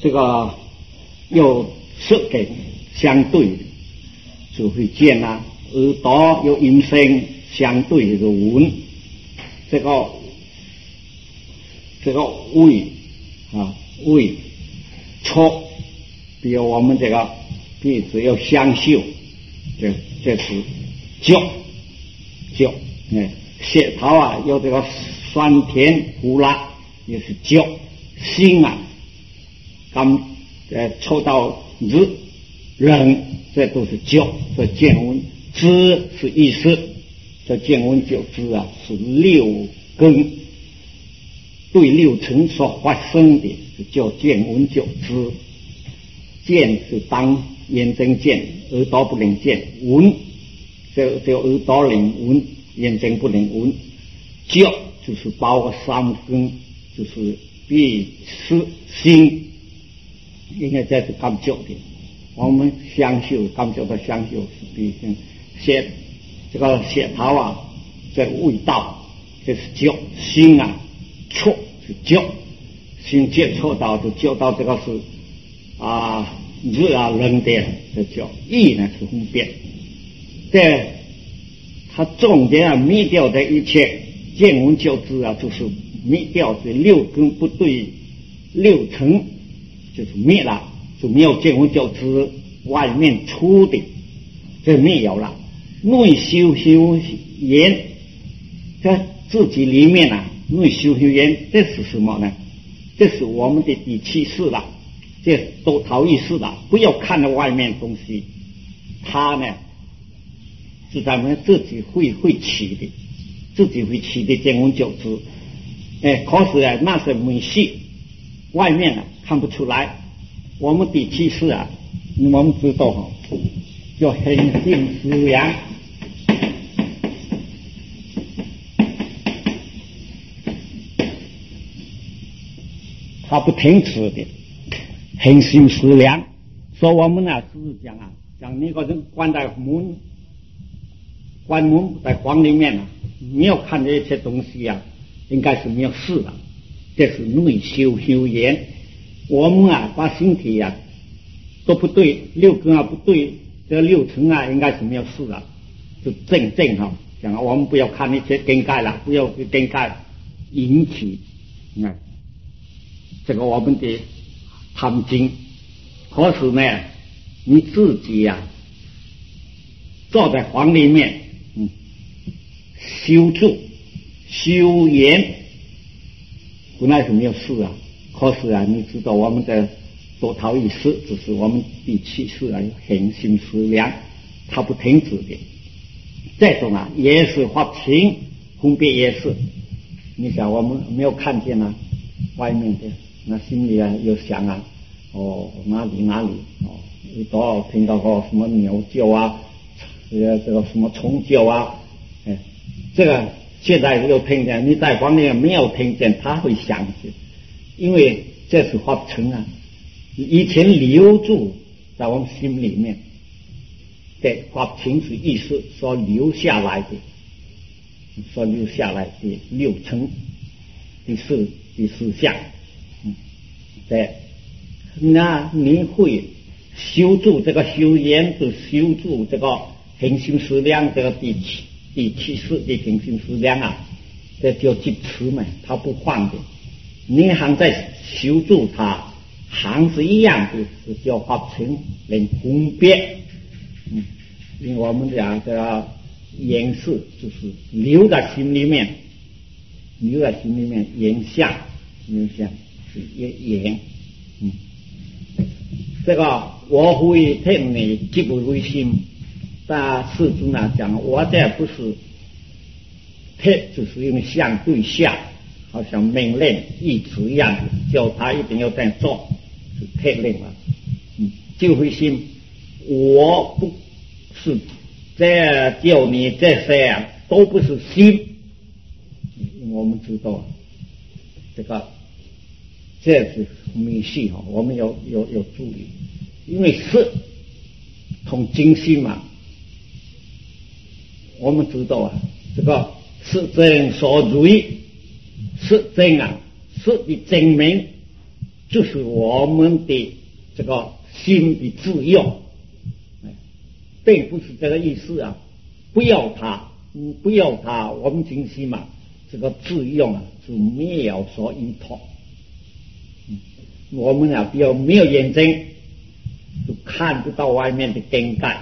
这个有色根相对的就会见啊，耳朵有音声相对的闻，这个味啊味触，比如我们这个鼻子有香嗅，这是觉，舌头啊有这个酸甜苦辣，也是觉，心啊抽到热冷，这都是觉。这见闻知是意识，这见闻觉知啊是六根对六尘所发生的，叫见闻觉知。见是当眼睛见，耳朵不能见；闻就耳朵能闻，眼睛不能闻。觉就是包括三根，就是鼻、舌、心，应该这是感觉的。我们香嗅感觉到香嗅是鼻跟这个舌头啊，这个味道这是觉，心啊触是觉，心接触到就觉到这个是热啊冷的，这叫意呢是分辨。这它重点啊灭掉的一切见闻觉知啊，就是灭掉这六根不对六尘，就是灭了，就没有见闻觉知外面出的，这没有了。内修言，在自己里面啊，内修言，这是什么呢？这是我们的第七识了，这都逃意识了。不要看到外面东西，它呢是咱们自己会起的，自己会起的见闻觉知。可是啊，那是没戏，外面啊看不出来。我们第七识啊，我们知道哈，叫恒性思量。它不停止的恒心思量，所以我们呢是讲啊，讲那个人关门在房里面啊，没有看这些东西啊，应该是没有事的，这是内修言。我们啊把身体啊都不对，六根啊不对，这六尘啊应该是没有事的，就正哈。讲我们不要看那些根盖了，不要根盖引起这个我们的贪精。可是呢，你自己呀坐在房里面，修住修言，本来是没有事啊。可是啊，你知道我们的多逃意识，只是我们第七识啊，恒心思量，它不停止的。这种啊，也是发情分别也是。你想，我们没有看见啊，外面的那心里啊有想啊，哪里一到听到个什么鸟叫啊，这个什么虫叫啊，这个现在又听见，你在房里没有听见，他会想起。因为这是发尘啊，以前留住在我们心里面，对，发尘是意识所留下来的六尘第四项。对，那你会修住这个修言，就修住这个恒心思量，这个第七识的恒心思量啊，这叫即持嘛，它不换的。你还在修住它，还是一样的，是叫发尘能分别。因为我们讲这个言事就是留在心里面，言相是言。这个我会听你即不为心，但世尊啊讲，我这不是听，就是用相对相。好像命令意志一样的，叫他一定要这样做，是特令了。就会心，我不是这叫你这些啊，都不是心。我们知道这是迷信哈，我们要注意，因为色同精心嘛，我们知道啊，这个是真所为。是真啊，是的证明就是我们的这个心的自用，并不是这个意思啊。不要它，不要它，我们精心嘛，这个自用啊是没有所依托。我们啊，比如没有眼睛，就看不到外面的境界。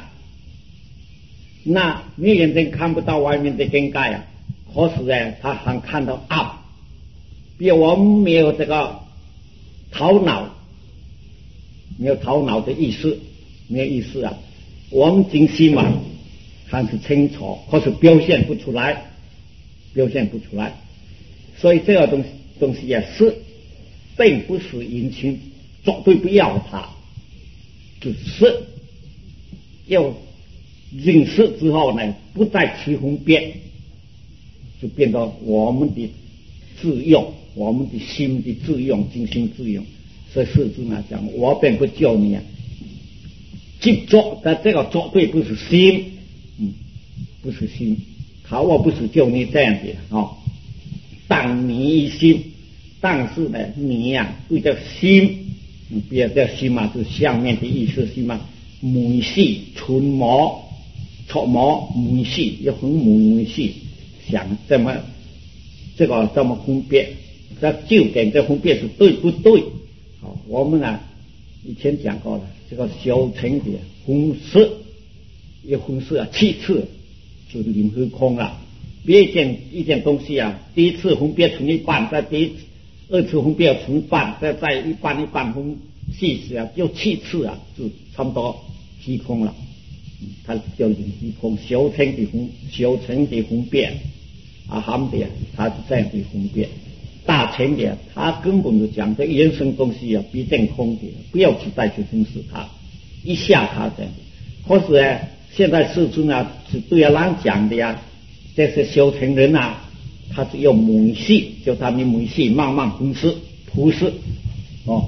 那没有眼睛看不到外面的境界啊，可是呢，他还看到暗。比如我们没有这个头脑，没有头脑的意识，没有意识啊，我们精心嘛看是清楚，可是表现不出来，表现不出来。所以这个东西也是，并不是引起绝对不要它，只是要认识之后呢，不再去分别，就变到我们的自用，我们的心的自用，精心自用。所以世尊啊讲，我并不叫你啊执着，但这个绝对不是心，不是心，我不是叫你这样子哦。当你一心，但是呢，你呀对这心，不要这心嘛，是下面的意思心嘛，每细纯毛、错毛、每细要很每细，想这么这个这么分别，这究竟这分别是对不对？好，我们呢以前讲过了，这个修成的分识，一分识啊，其次就临虚空了。别一件东西啊，第一次分别成一半，再二次分别成一半，再一半分细时啊，就其次啊，就差不多虚空了。它叫临虚空，修成的分别啊，含的它是这样的分别。大成的它根本就讲这原生东西啊，必定空的，不要去再去分析它，一下它这样。可是呢，现在世尊啊是对人讲的呀。这些修成人啊，他是用每细，就他们每细慢慢分析铺释哦，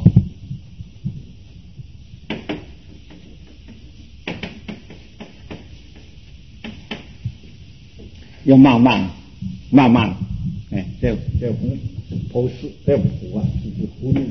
要慢慢，这铺释这铺啊，就是分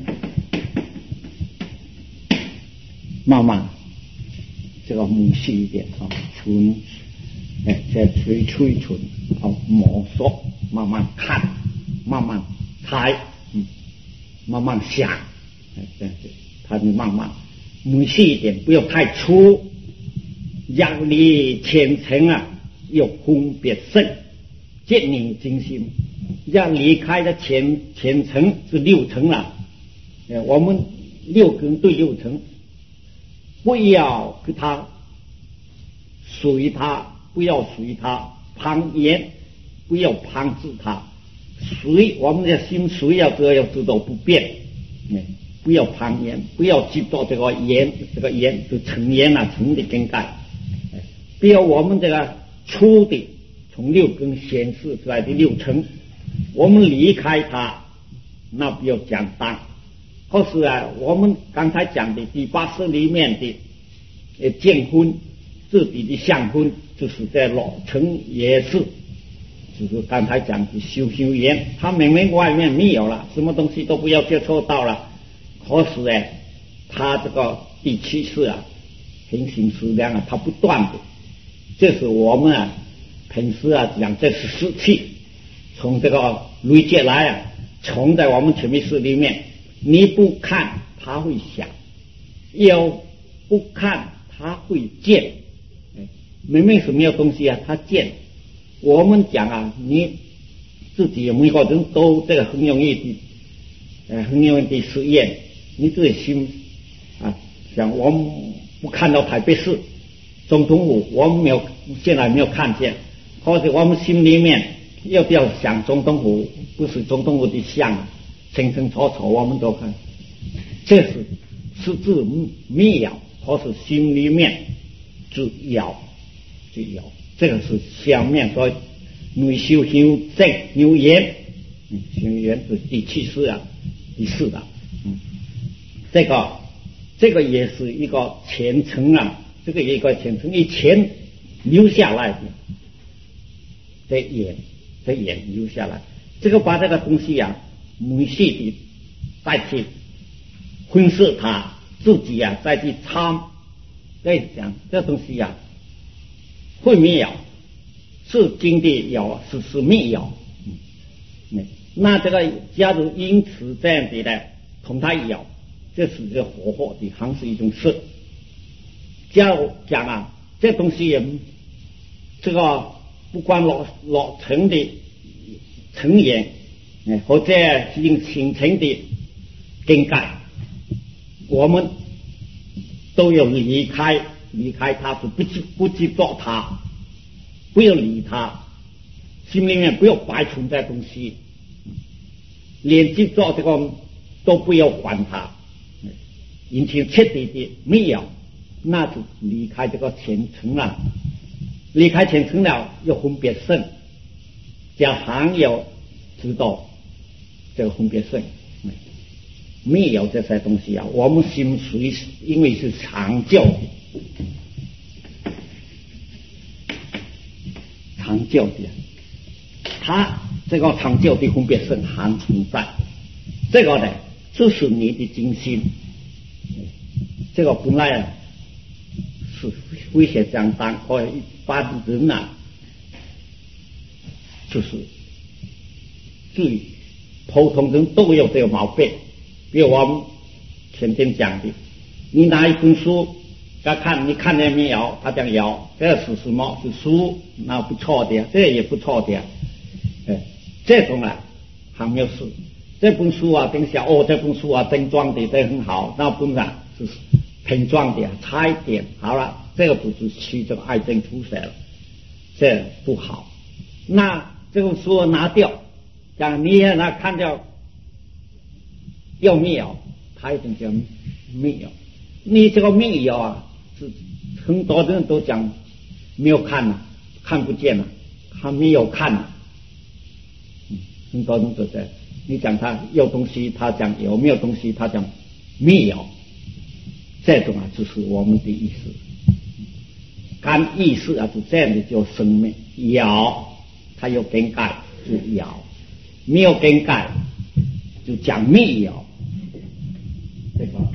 慢慢这个每细一点啊，纯。再吹纯，摸索，慢慢看，慢慢猜，慢慢想，这样子，他就慢慢每细一点，不要太粗。让你前程啊，要分别深，建立精心。要离开的前程是六层了，我们六根对六层，不要给他属于他。不要随他旁言，不要旁治他。随我们的心随要知道不变，不要旁言，不要执着这个言，就成言啊，成的境界。不要我们这个粗的从六根显示出来的六层，我们离开它，那不要讲当。可是啊，我们刚才讲的第八识里面的见分，自己的相分。就是在老成也是，就是刚才讲的修言，他明明外面没有了，什么东西都不要接触到了，可是呢，他这个第七识啊，平行思量啊，他不断的，这是我们啊平时啊讲，这是湿气，从这个累积来啊，藏在我们潜意识里面，你不看他会想，要不看他会见。明明是没有东西啊，他见。我们讲啊，你自己每个人都这个很容易的实验，你自己心啊想，我们不看到台北市总统府，我们现在没有看见，或者我们心里面要不要想总统府，不是总统府的像，清清楚楚我们都看，这是实质没有，或是心里面只有。这个是下面说内修正有言，修言是第七识啊，第四的，这个也是一个前程啊，这个一个前程以前留下来的，这眼留下来，这个把这个东西啊，每细的代替， 吞噬它，自己啊再去参，再讲这东西啊会灭有，是经的有，是灭有。那这个假如因此这样子的同它有，这是这活活的，还是一种事。假如讲啊，这东西也这个不管落成的成员，或者已经形成的更改，我们都要离开它，是不执着它，不要理它，心里面不要摆存在东西，连执着这个都不要还它，引起彻底的没有，那就离开这个前程了。离开前程了，要分别胜，叫行有知道这个分别胜。没有这些东西啊，我们心随因为是长久的，它这个长久的分别胜还存在，这个呢就是你的精心，这个本来啊是威胁相当，或一般人啊就是最普通人都有这个毛病。比如我们前天讲的，你拿一本书要看，你看见没有？他讲有，这是什么？是书，那不错的，这也不错的。这种啊还没有事。这本书啊，等下这本书啊精装的这很好，那本啊是平装的，差一点好了，这个不是去这个癌症出血了，这不好。那这个书拿掉，讲你也拿看掉。有没有？他一定讲没有。你这个没有啊，是很多人都讲没有看了，看不见了，他没有看了。很多人都在，你讲他有东西，他讲有；没有东西，他讲没有。这种啊，就是我们的意思。干意识啊，是这样的，叫生命。有，它有更改就有；没有更改就讲没有。这个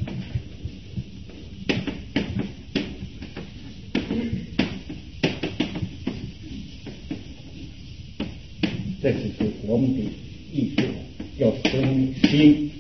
这就是我们的意识要生心，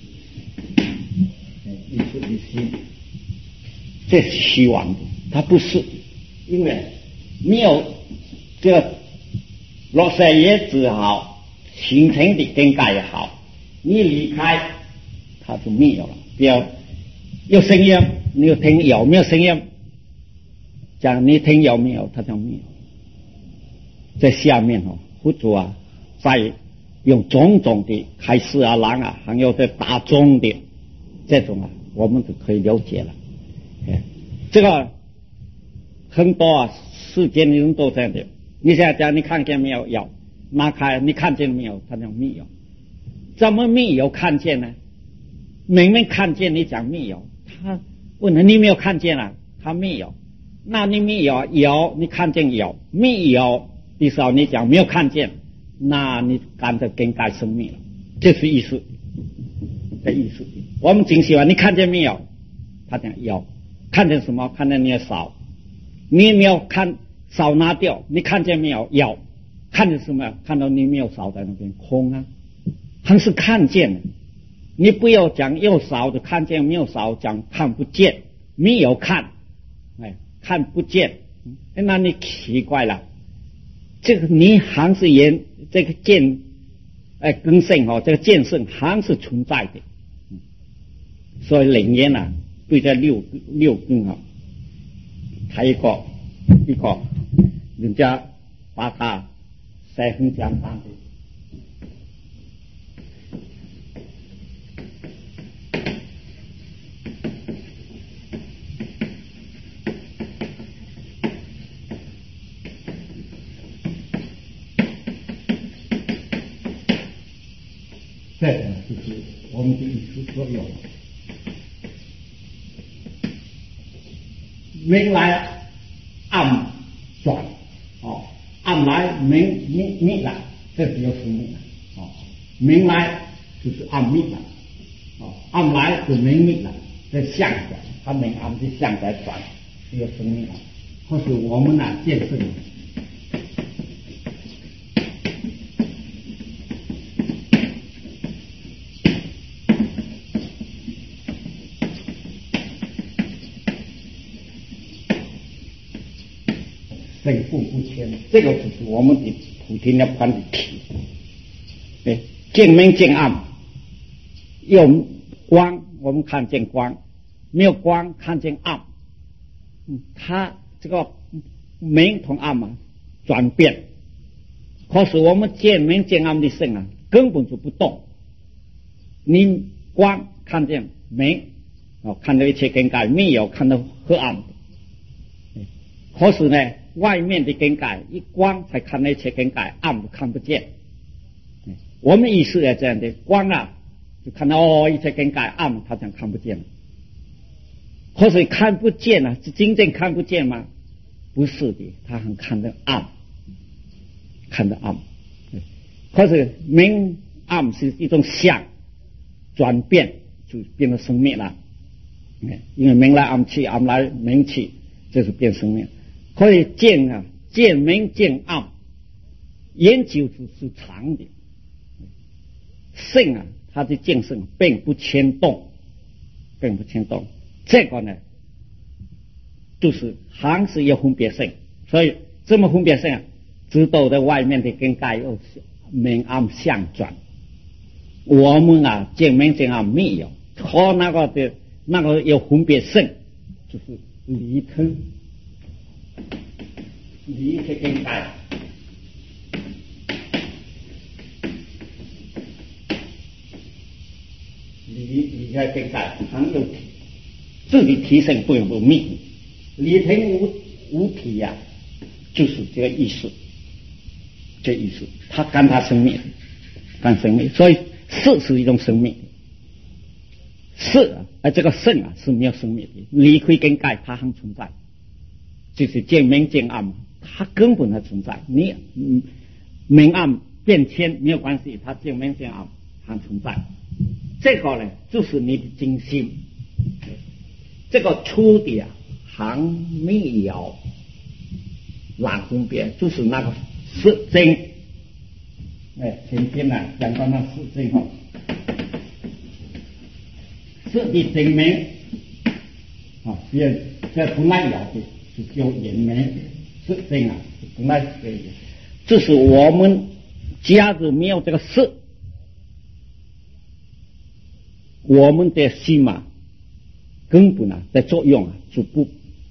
意识的心，这是希望的，它不是，因为没有这个落色也只好，形成的更改也好，你离开它就没有了。比如有声音，你有听有没有声音？讲你听有没有？它讲没有。在下面佛祖啊，在用种种的开示啊、郎啊，还有在大众的这种啊，我们就可以了解了。这个很多啊，世间的人都这样的。你现在讲你看见没有？有。拿开你看见没有？他讲没有。怎么没有看见呢？明明看见你讲没有，他问了你没有看见啊？他没有。那你没有？有，你看见有，没有的时候你讲没有看见，那你干脆更改生命了，这是意思的意思。我们挺喜欢你看见没有？他讲有，看见什么？看见你的手，你没有看手拿掉，你看见没有？有，看见什么？看到你没有手在那边空啊，还是看见的。你不要讲有手的看见，没有手讲看不见，没有看，看不见，那你奇怪了。这个你还是这个见，根性这个见性还是存在的。所以灵验啊，对这六根还一个人家把它写很简单的。这个就是我们的意识作用。明来暗转，暗来明来，这就是明来，明来就是暗明来， 暗来是明灭了，在相转，它明暗的相在转，是有生命了。或是我们见证。胜负不迁，这个就是我们的普天要观的题。见明见暗，有光我们看见光，没有光看见暗。它这个明同暗转变，可是我们见明见暗的性根本就不动。你光看见明，看到一切境界，没有看到黑暗。可是呢，外面的境界一光才看到一切境界，暗看不见。我们意识也这样的，光就看到一切境界，暗他讲看不见了。可是看不见是真正看不见吗？不是的，他还看得暗，看得暗。可是明暗是一种相转变，就变成生命了。因为明来暗去，暗来明去，这是变生命。可以见见明见暗，研究是长的。性它的见性并不牵动，并不牵动。这个呢，就是还是有分别性。所以这么分别性知道在外面的境界有明暗相转。我们见明见暗没有，和那个有分别性，就是离通。离开境界，离开境界，还有体，自己提升不用灭。离停无体就是这个意思，这意思，它干它生命，干生命，所以色是一种生命，色这个圣是没有生命的，离开境界它还存在，就是见明见暗。它根本的存在，你明暗变迁没有关系，它见明见暗还存在。这个呢，就是你的精心，这个初的还没有哪分别，就是那个实证。前天讲到那实证实的证明这从来有的是叫言明。是这样，从来是这样。这是我们假如没有这个事，我们的心根本在作用就不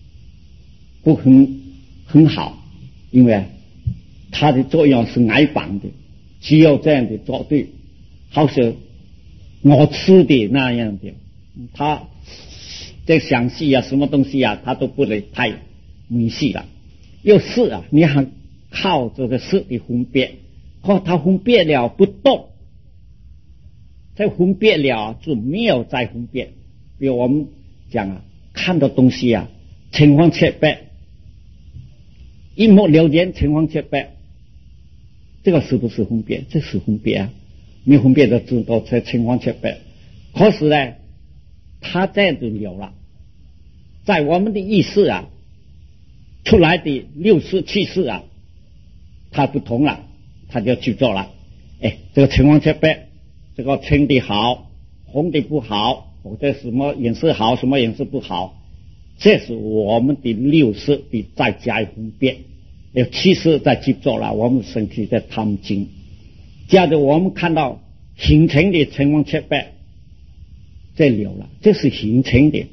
很好，因为它的作用是矮板的，只有这样的做对，好像我吃的那样的，他在想戏什么东西他都不能太明细了。又是你还靠这个事的分别，他分别了不动，再分别了就没有再分别。比如我们讲看到东西情况切白，一目了然情况切白，这个是不是分别？这是分别没分别的知道才情况切白。可是呢，他这样就有了，在我们的意识出来的六识七识它不同了，它就去做了。这个情况切白，这个青的好，红的不好，或者什么颜色好，什么颜色不好，这是我们的六识的再加以分别。有七识在去做了，我们身体在贪精。接着我们看到形成的情况切白，这有了，这是形成的，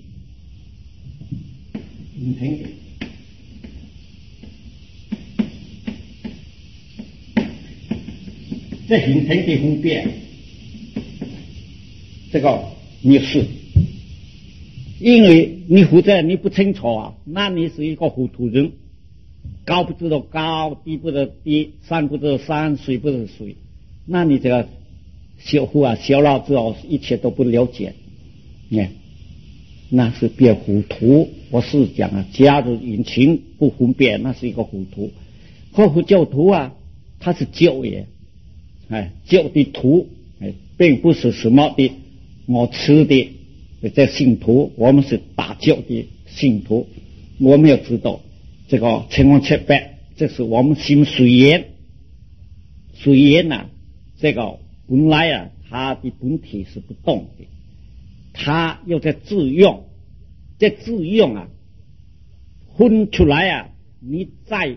形成的。这形成的分别，这个没事，因为你或者你不清楚那你是一个糊涂人，高不知道高，低不知道低，山不知道山，水不知道水，那你这个小户小了之后一切都不了解，那是变糊涂。我是讲假如引擎不分别，那是一个糊涂。可教徒他是教也。教的徒并不是什么的我吃的这信徒，我们是大教的信徒，我们要知道这个成王彻白，这是我们心随缘。随缘啊，这个本来啊，它的本体是不动的，它又在自用，这自用啊，分出来啊，你再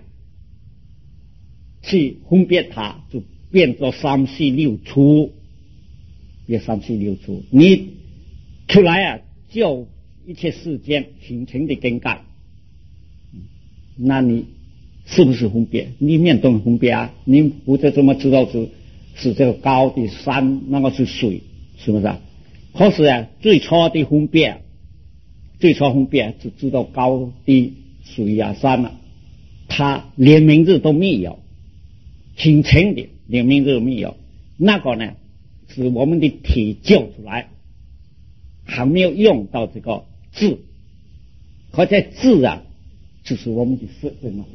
去分别它，就变作三四六出，变三四六出，你出来啊，就一切世间形成的根干，那你是不是分别？你面对分别啊？你不就这么知道是这个高的山，那个是水，是不是啊？可是啊，最初的分别，最初分别就知道高低水啊山啊，它连名字都没有，形成的连名字都没有，那个呢是我们的体救出来，还没有用到这个字，可在字啊，就是我们的实证了，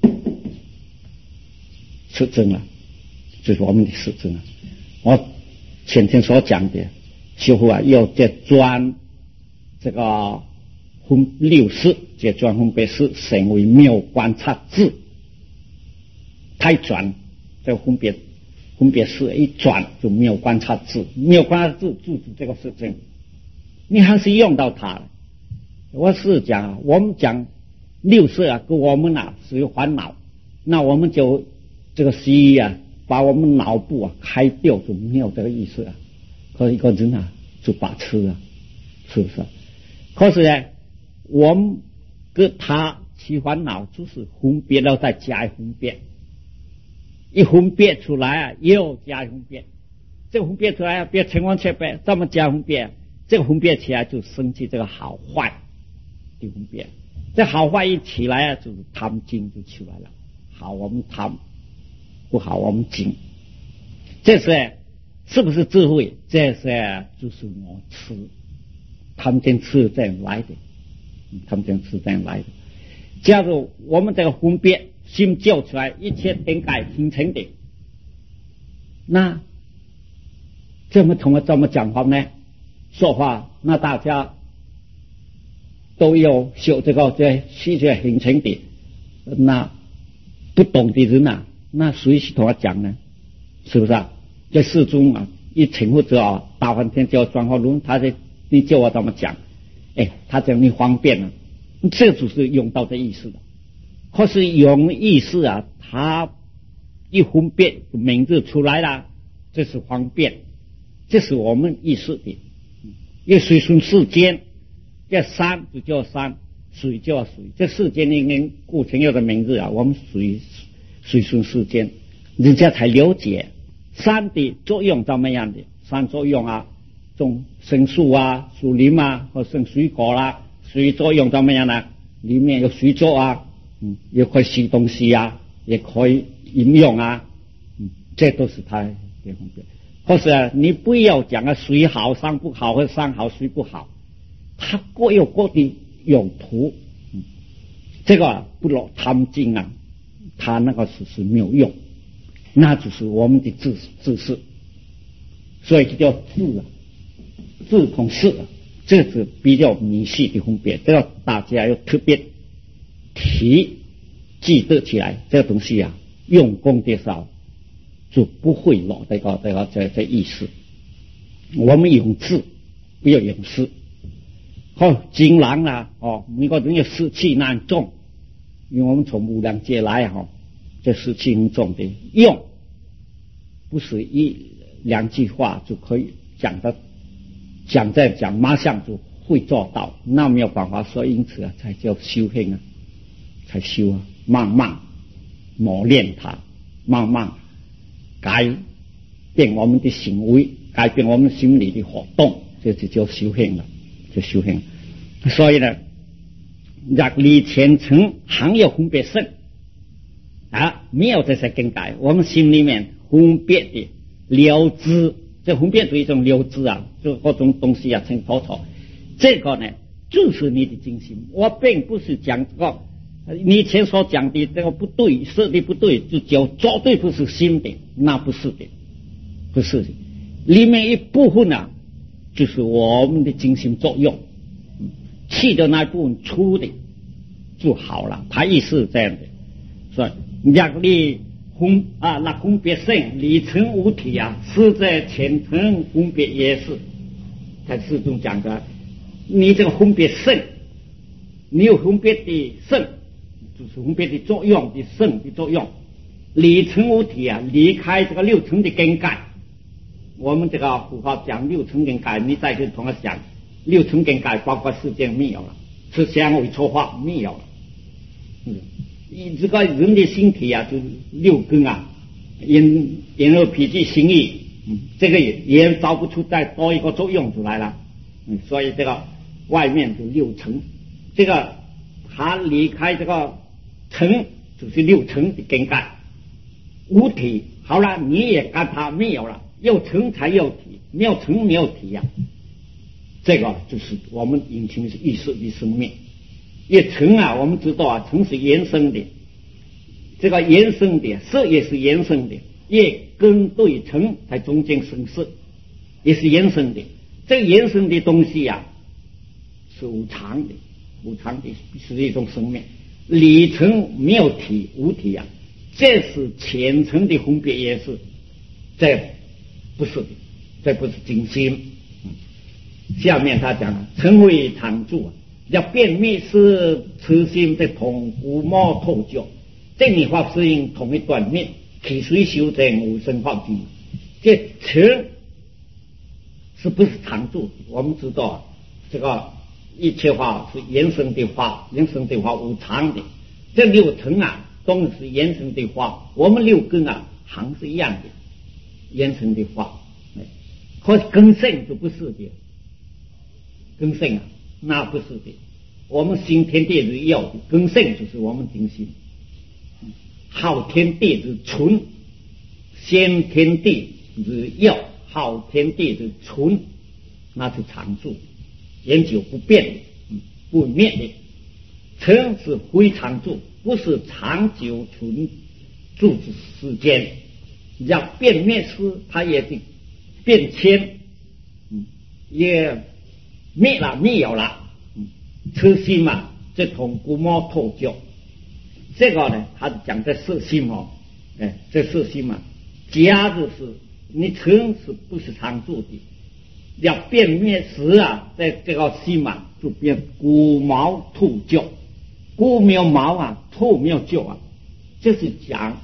实证了，就是我们的实证了。我前天所讲的，师父啊，要在专这个六识，这专分别识成为妙观察智，太转这个分别识一转就妙观察智，妙观察智就是这个实证，你还是用到它了。我是讲啊，我们讲六识啊，跟我们啊是有烦恼，那我们就这个西医啊，把我们脑部啊开掉，就没有这个意思啊。可是一个人啊，就把持啊，是不是？可是呢，我们跟他起烦恼，就是分别了再加分别，一分别出来啊，又加分别，这个分别出来啊，别成王彻白，这么加分别，这个分别起来就生起这个好坏的分别。这好坏一起来啊，就是贪精就出来了。好我们贪，不好我们精，这是不是智慧？这是就是我吃，贪精吃这样来的，贪精吃这样来的。假如我们这个分别心教出来，一切点改形成的，那这么讲法呢？说话那大家都有修这个世界形成的，那不懂的人啊，那谁是同他讲呢？是不是啊？在世中啊，一请或者啊，大梵天叫转化论，你叫我怎么讲？他讲你方便了，这就是用到的意思的。可是用意思啊，他一分辨名字出来了，这是方便，这是我们意识的。因为随顺世间，这山就叫山，水叫水，这世间里面固定有的名字啊，我们随顺世间，人家才了解山的作用怎么样的。山作用啊，种生树啊、树林啊，或生水果啦，水作用怎么样呢？里面有水作啊，也可以吸东西啊，也可以饮用啊，这都是它的分别。可是啊，你不要讲啊，水好山不好，或者山好水不好，它各有各的用途。这个啊，不落贪精啊，它那个是没有用，那就是我们的知识，所以就叫智啊，智同识啊，这是比较明细的分别，这个大家要特别记得起来，这个东西啊，用功的时候就不会落这意思。我们用智，不要用识。好，精狼啊，每个人有湿气难重，因为我们从无量界来这湿气很重的，用不是一两句话就可以讲马上就会做到，那没有办法说，因此啊，才叫修行啊，才修啊，慢慢磨练它，慢慢改变我们的行为，改变我们心理的活动，这就叫修行了，就修行。所以呢，若离前程行有分别胜啊，没有这些更改，我们心里面分别的了知，这分别是一种了知啊，就各种东西啊清楚楚，这个呢就是你的精心。我并不是讲这个你以前所讲的这个不对，说的不对，就叫绝对不是心的，那不是的，不是的。里面一部分啊， 就是我们的精神作用，气的那部分粗的就好了。他意思是这样的，说若你那分别性理成无体啊，实在前程分别也是。他始终讲的，你这个分别性，你有分别的性，就是分别的作用的性的作用。理成无体啊，离开这个六层的根盖。我们这个佛法讲六层根盖，你再去同他想，六层根盖包括世间没有了，吃香味触法没有了。这个人的身体啊，就是六根啊，眼耳脾气心意，这个也找不出再多一个作用出来了。所以这个外面就六层，这个他离开这个层，就是六层的根盖。无体好了，你也跟他没有了，有层才有体，没有层没有体呀。这个就是我们引擎是意识的生命。也层啊，我们知道啊，层是延伸的，这个延伸的色也是延伸的，业根对层在中间生色，也是延伸的。这个延伸的东西啊，是无常的，无常的是一种生命。理层没有体，无体啊。这是前层的分别也是，这不是的，这不是精心。下面他讲了，成为常住啊，要辨灭是此心的同无魔透教，正念法适应同一断灭，其随修正无生法境。这成是不是常住？我们知道啊，这个一切法是延伸的法，延伸的法无常的。这六层啊，都是延伸的法，我们六根啊，行是一样的，延伸的法。可是根性就不是的，根性啊，那不是的。我们心天地是要的，根性就是我们精心。好天地是纯，先天地是要，好天地是纯，那是常住，永久不变的，不灭的。成是非常住，不是长久存住之时间。要变灭时，它也是变迁，也灭了，没有了。痴心嘛，这同古魔透教。这个呢，他讲的色心哦，这色心嘛，假就是你成是不是常住的？要变灭时啊，在这个心嘛，就变古毛兔教。古没有毛啊，兔没有旧啊，这是讲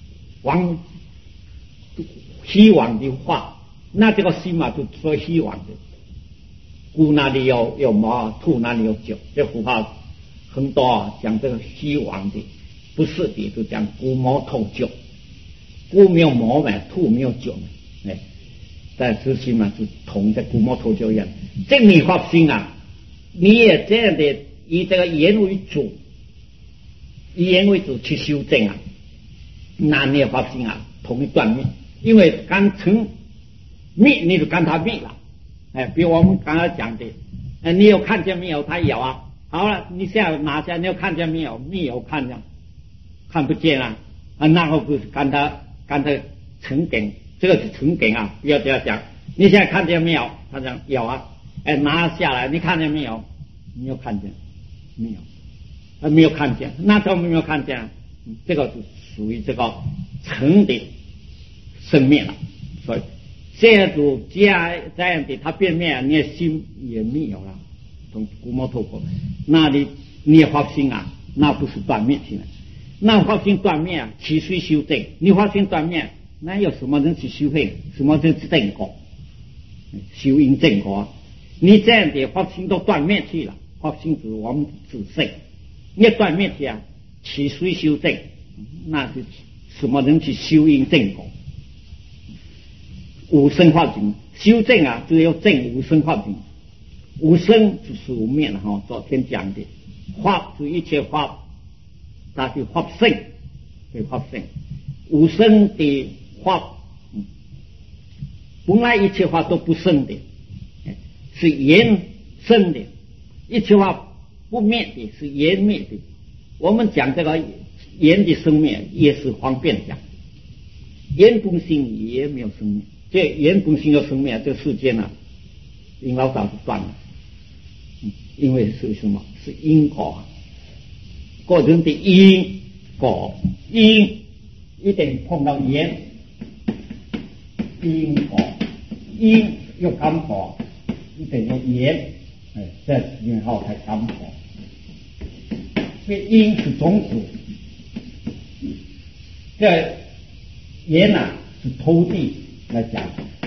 希望的话。那这个心嘛，就说希望的。古哪里有毛，兔哪里有旧？这佛法很多啊，讲这个希望的，不是的，就讲古毛兔旧。古没有毛嘛，兔没有旧嘛，但是心嘛，就同这古毛兔旧一样。这你发心啊，你也这样的。以这个言为主，以言为主去修正啊，那你也发心啊，同一断灭，因为刚成灭，你就跟他灭了。比如我们刚才讲的，你有看见没有？他有啊。好了，你现在拿下，你有看见没有？没有看见，看不见啊。那后不是跟他成根，这个是成根啊，不要这样讲。你现在看见没有？他讲有啊。拿下来，你看见没有？没有看见。没有，没有看见，那怎么没有看见？这个是属于这个成的生灭了。所以这样子这样的，它变灭，你的心也没有了，从古毛透过，那你也发心啊，那不是断灭性了。那发心断灭啊，其随修正。你发心断灭，那有什么人去修行？什么人去正果？修因正果，你这样的发心都断灭去了。发心是我们自性，你断灭去啊，其随修正，那是什么人去修因正果？无生化境修正啊，只有正无生化境。无生就是无灭了哈，昨天讲的法是一切法，它是法性，对法性。无生的法，本来一切法都不生的，是缘生的。一切法不灭的，是缘灭的。我们讲这个缘的生灭也是方便讲，缘本性也没有生灭。这缘本性有生灭，这世间啊， 因老早就断了。因为是什么？是因果，个人的因果，因一定碰到缘，因果，因有感果，一定有缘，这然后才感果。所以因是种子，这缘是土地来讲，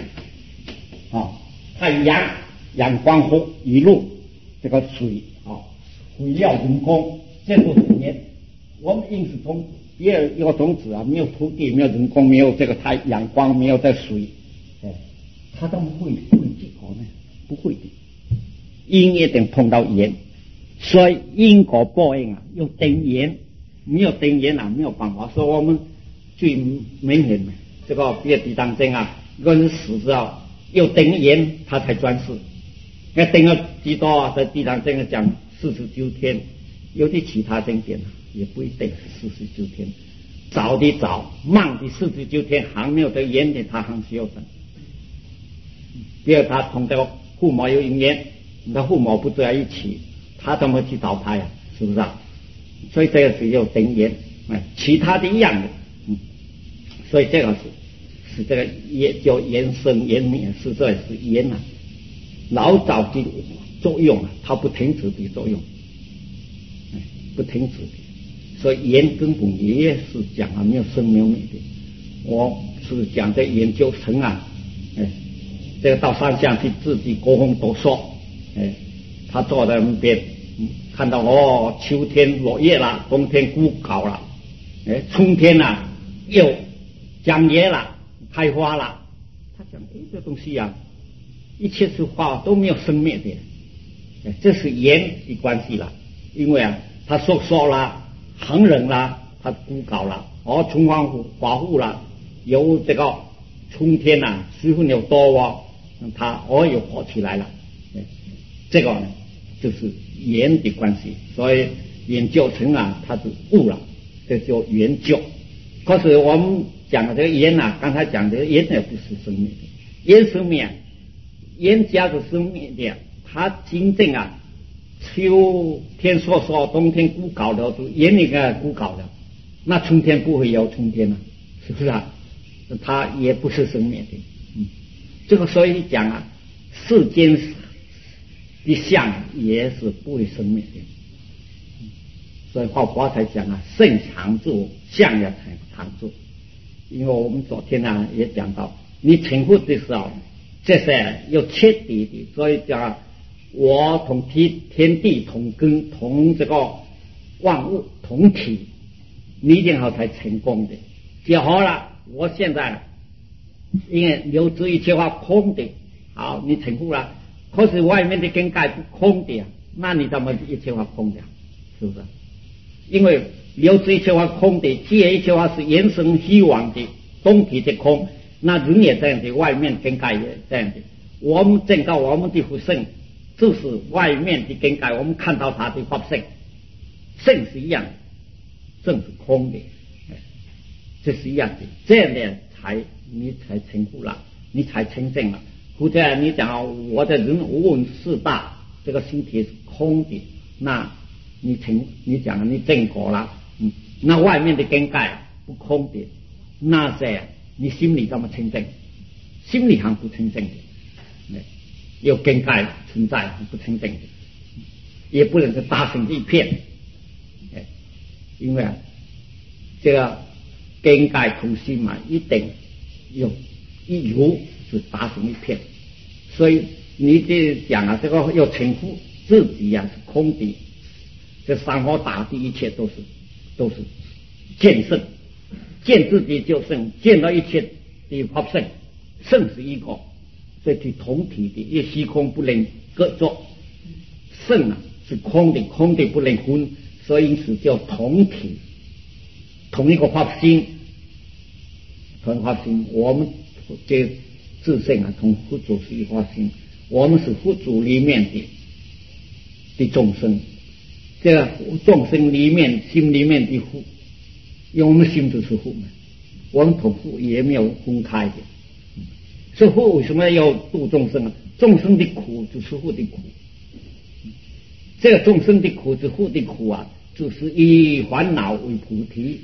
太阳阳光和雨露。这个水肥料人工，这都是缘。我们因是种子，第二一个种子没有土地，没有人工，没有这个太阳光，没有这水，它怎么会结果呢？不会的。因一定碰到缘，所以因果报应有等缘，没有等缘没有办法。所以我们最明显的这个比如地藏经人死之后有等缘，他才转世。那等了几多在地藏经讲49天，有的其他经典也不一定是49天，早的早，慢的49天，还没有这缘的他还需要等。第二，他同这个父母有因缘，他父母不在一起，他怎么去找他呀？是不是所以这个是有等缘，其他的一样的，所以这个是这个也叫缘生缘灭，是这是缘老早的作用它不停止的作用，不停止的，所以缘根本也是讲没有生没有灭的。我是讲这研究成这个到山下去自己沟通多说，他坐在那边，看到秋天落叶了，冬天枯槁了，春天又浆叶了，开花了。他讲这东西一切是花都没有生灭的，这是缘的关系了。因为它收缩了，寒冷了，它枯槁了，春花华富了，有这个春天水分又多它又活起来了。这个就是缘的关系，所以研究成它是悟了，这叫研究。可是我们讲的这个缘刚才讲的缘也不是生灭的，缘生灭。缘家的生灭的，它真正秋天烁烁，冬天枯槁的，缘那个枯槁的，那春天不会有春天是不是它也不是生灭的。这个所以讲世间的相也是不会生灭的。所以华佛才讲圣常住，相也常住。因为我们昨天也讲到，你成佛的时候。这是有彻底的，所以讲我同天地同根，同这个万物同体，你一定要才成功的。就好了，我现在因为留知一切法空的，好，你成功了。可是外面的根盖不空的那你怎么一切法空的？是不是？因为留知一切法空的，既然一切法是缘生虚妄的，总体的空。那人也这样的，外面根盖也这样的。我们证到我们的福圣，就是外面的根盖，我们看到它的法圣，圣是一样的，圣是空的，这是一样的。这样的你才成佛了，你才成正了。或者你讲我的人无问四大，这个身体是空的，那你讲你正果了，那外面的根盖不空的，那这样。你心里怎么清净？心里还不清净的，有根盖存在不清净的，也不能是打成一片。因为这个根盖同心一定有一如是打成一片。所以你这讲这个要成佛，自己是空的，这山河大地一切都是见圣。见自己就圣，见到一切的法圣，圣是一个，所以是同体的，因为虚空不能隔作，圣是空的，空的不能分，所以因此叫同体，同一个法心，同一个法心。我们这自性同佛祖是一个法心，我们是佛祖里面的众生，这个众生里面心里面的佛。因为我们心就是佛嘛，我们同佛也没有分开的。所以佛为什么要度众生众生的苦就是护的苦，这个众生的苦是护的苦啊，就是以烦恼为菩提。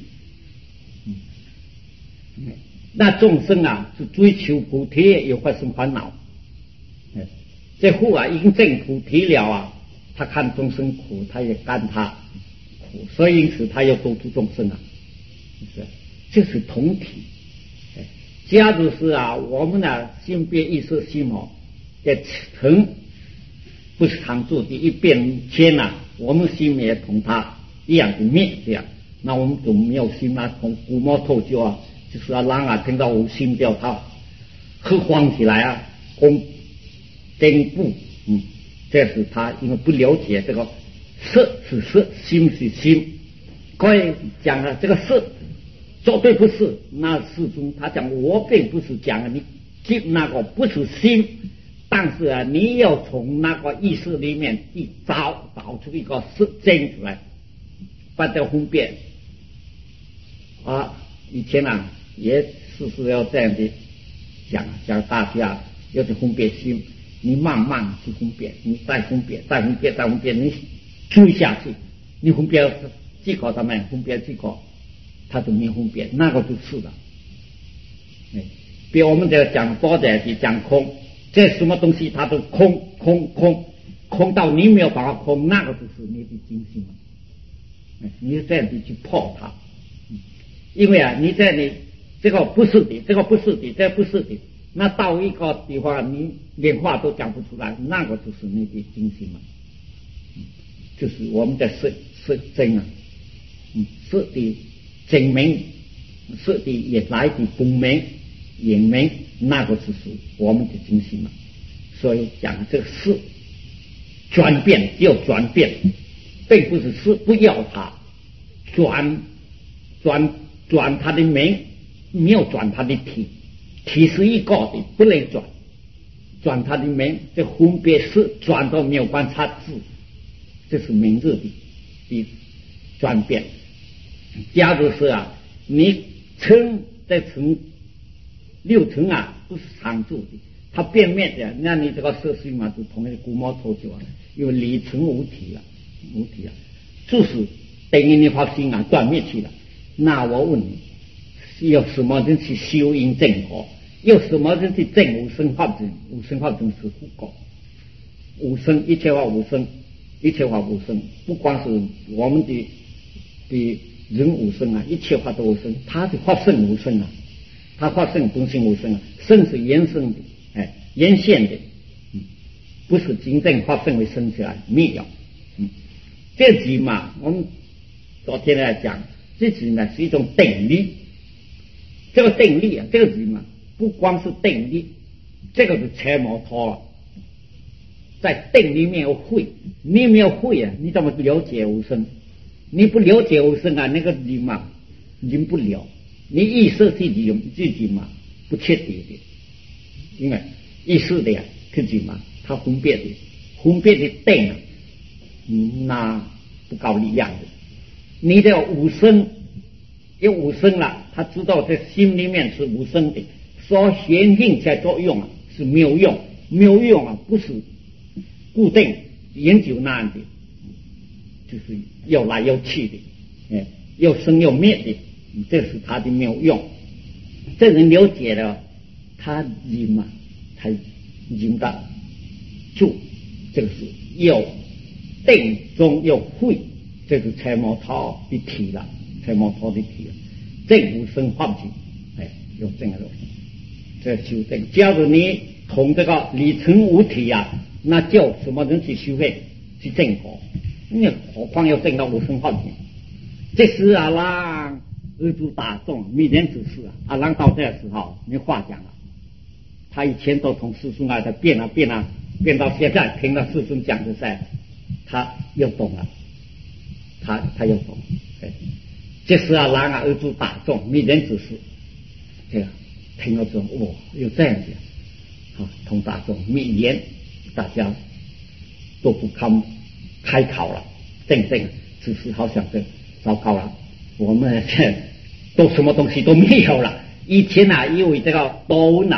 那众生啊是追求菩提又发生烦恼，这护啊已经证菩提了啊，他看众生苦他也干他苦，所以因此他要度诸众生啊，这是同体。假如是啊我们的心别意识心的成不是常住的一变迁啊，我们心也同他一样的灭这样，那我们就没有心啊，从古毛透究啊，就是让啊听到无心掉他喝慌起来啊，攻颠步，这是他因为不了解这个色是色，心是心。可以讲了这个色绝对不是，那始终他讲我并不是讲你记那个不是心，但是啊你要从那个意识里面去找出一个是真出来，把这分辨啊。以前啊也是要这样的讲大家要去分辨心，你慢慢去分辨，你再分辨，你追下去，你分辨几个他们分辨几个，他就没分辨，那个就是了。比如我们在讲多的去讲空，这什么东西它都空到你没有办法空，那个就是你的精心了。你这样子去破它，因为啊你在你这个不是的，这个不是的，那到一个地方你连话都讲不出来，那个就是你的精心了。就是我们的色真啊，色的真明，色的也来的功明眼明，那个就是我们的精心了。所以讲这个事转变要转变，并不是事不要它，转它的名，没有转它的体是一个的，不能转它的名，这分别是转到没有观察字，这是明日的转变。假如是啊你在层六层啊不是常住的，它变灭的，那你这个色心嘛就同一个古毛头就啊，因为离层无体了，就是等于你发心啊断灭去了。那我问你，有什么人去修因正果？有什么人去证无生法证？无生法证是无果，无生一切法无生，一切法无生，不光是我们的人无生啊，一切法都无生，他的法性无生啊，他法性本性无生啊，生是延伸的，沿线的，不是真正法性会生起来，没有。这句嘛，我们昨天来讲，这句呢是一种定力。这个定力啊，这个句嘛，不光是定力，这个是车摩托了。在定里面有慧，你没有慧啊，你怎么了解无生？你不了解无生啊，那个句嘛，认不了。你意识自己嘛，不确定的，因为意识的呀，自己嘛，他分别的定啊，那不搞力量的。你的无生有无生了，他知道在心里面是无生的，所显现起来作用啊是没有用啊，不是固定研究那样的，就是要来要去的，要生要灭的，这是他的没有用。这人了解了，他认嘛，他认得住，这个是有定中有慧，这是车摩托的体了，正无生法境，有这个东西，这修正。假如你从这个理成无体啊，那叫什么人去修会去正果？你何况要正到无生法境？这是阿郎二主大众密连指示啊，阿郎到这个时候没话讲了。他以前都从师兄啊在变到现在听到师兄讲的噻，他又懂了，他又懂。这是阿郎二主大众密连指示，这个听了之后，哇，有这样子啊，同大众密连，大家都不堪开考了，正只是好像是糟糕了，我们都什么东西都没有了。以前啊，因为这个多闻啊，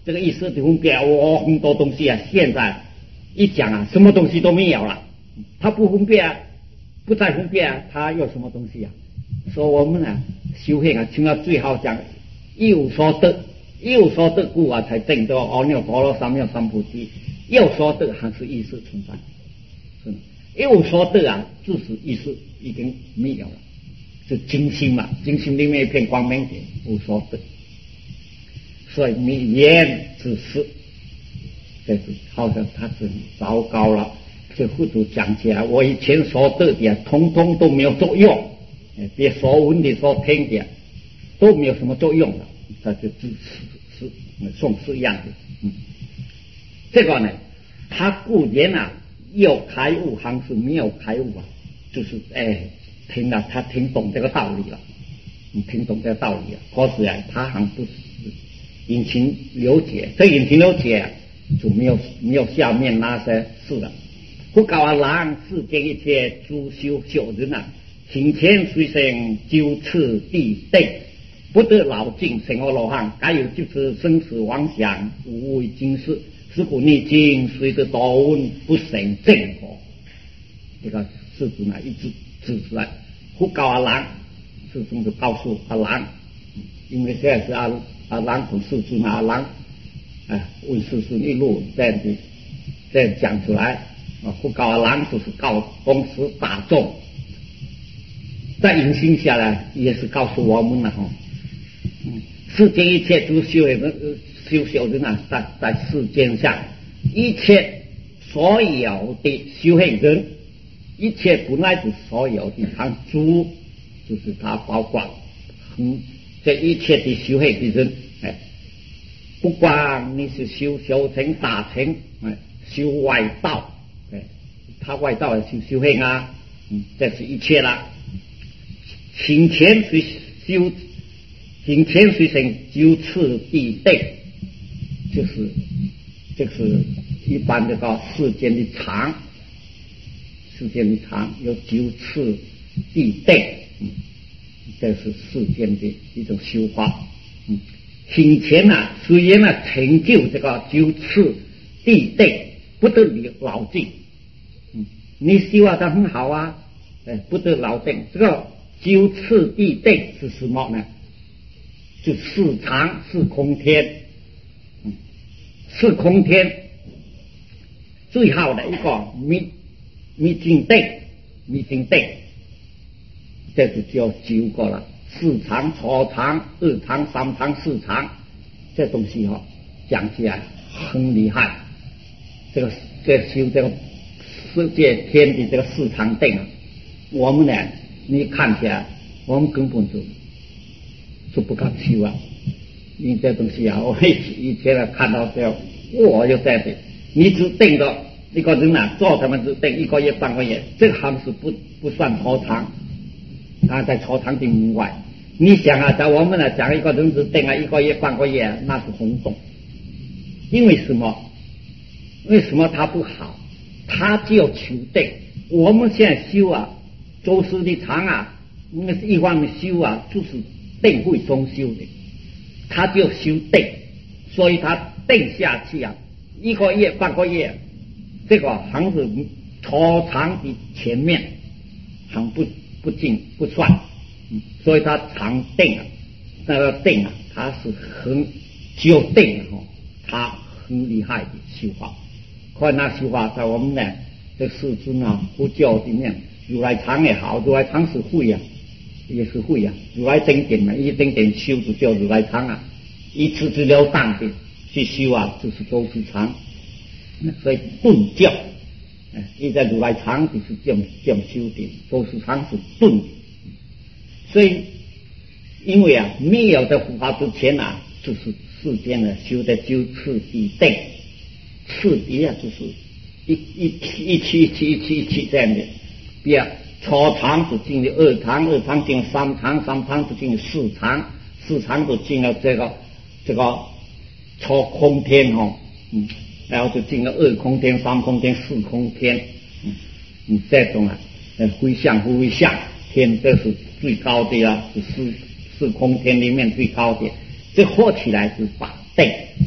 这个意识的分别，很多东西啊，现在一讲啊，什么东西都没有了。他不分别啊，不再分别啊，他有什么东西啊？所以我们啊，修行啊，听到最好讲有所得，有所得故啊，才证得阿耨多罗三藐三菩提。有所得还是意识存在，有所得啊，就是意识已经没有了，是精心嘛，精心里面一片光明点，无所得。所以你言只是，这是好像他是糟糕了。这佛祖讲起来，我以前所得的通通都没有作用，别所闻的所听的都没有什么作用了，他就只是宋诗一样的。这个呢，他固然啊有开悟还是没有开悟啊，就是听了他听懂这个道理了，听懂这个道理了，可是啊他还不是引情了解，这引情了解就没有下面那些事了。不教阿郎世间一切诸修小人啊，行前随生就此地定，不得老境成阿罗汉，该有就是生死妄想无为今世，是故逆境随着多闻不成正果。这个世尊啊一直指出来，不教阿郎，世尊就告诉阿郎，因为现在是阿郎同世尊阿郎问世尊一路这样讲出来。不告阿郎就是告公司大众，在引心下来也是告诉我们了世间一切诸修人啊，在世间上一切所有的修行人，一切本来是所有的常诸，就是他包括这一切的修行的人，不管你是修小乘大乘，修外道。他外道的修行啊，这是一切了。行前随生就此地定，就是一般这个世间的常有就此地定，这是世间的一种修法。行前啊，虽然啊成就这个就此地定，不得老境。你修啊的很好啊，不得老定。这个就此地定是什么呢？就四常是空天，是空天最好的一个密境定，这就叫9个了。四常、初常、二常、三常、四常，这东西讲起来很厉害。这修这个世界天的这个四常定啊，我们呢，你看起来我们根本就不敢修啊。因为这东西啊，我以前看到这样，我就在这，你只定的一个人啊，做他们只定1个月半个月，这个还是不算初常，在初常的以外。你想啊，在我们来讲，一个人只定1个月半个月，那是轰动。因为什么？为什么他不好？他就要求定。我们现在修啊，周时的常啊，那是一方面修啊，就是定慧中修的，他就修定，所以他定下去啊，1个月半个月，这个还是初常的前面，还不进不算，所以他常定啊，那个定啊，他是只有定他很厉害的修法。看那修法在我们呢这世尊啊佛教里面，如来藏也好，如来藏是会啊，也是会啊，如来经典嘛，一经典修就叫如来藏啊，一次之了当的去修啊，就是周时常。所以顿教，一在如来藏就是这样修的，周时常是顿。所以因为啊没有在佛法之前啊，就是世间呢修的就次第定。次第啊，就是一期这样的，比如初常就进了2常，二常进了3常，三常就进了4常，四常就进了这个初空天然后就进了2空天、3空天、4空天，这种啊，非相天，这是最高的啊，是四空天里面最高的，这合起来是8定。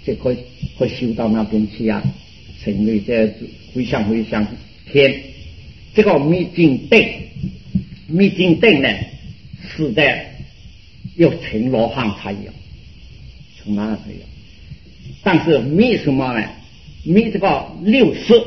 就可以修到那边去啊，成为这回向天。这个密经定呢，是在要成罗汉才有，成罗汉才有。但是密什么呢？密这个六识，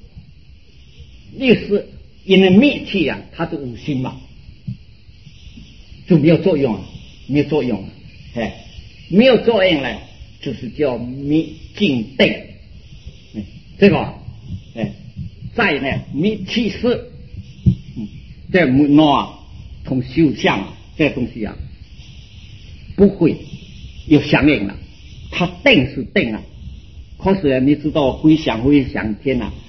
因为密气啊，它是无心嘛，就没有作用啊，没有作用啊，没有作用呢，就是叫密静定。这个在呢密气识，这门啊，同修相这东西啊，不会有响应了。它定是定啊，可是你知道回想天啊，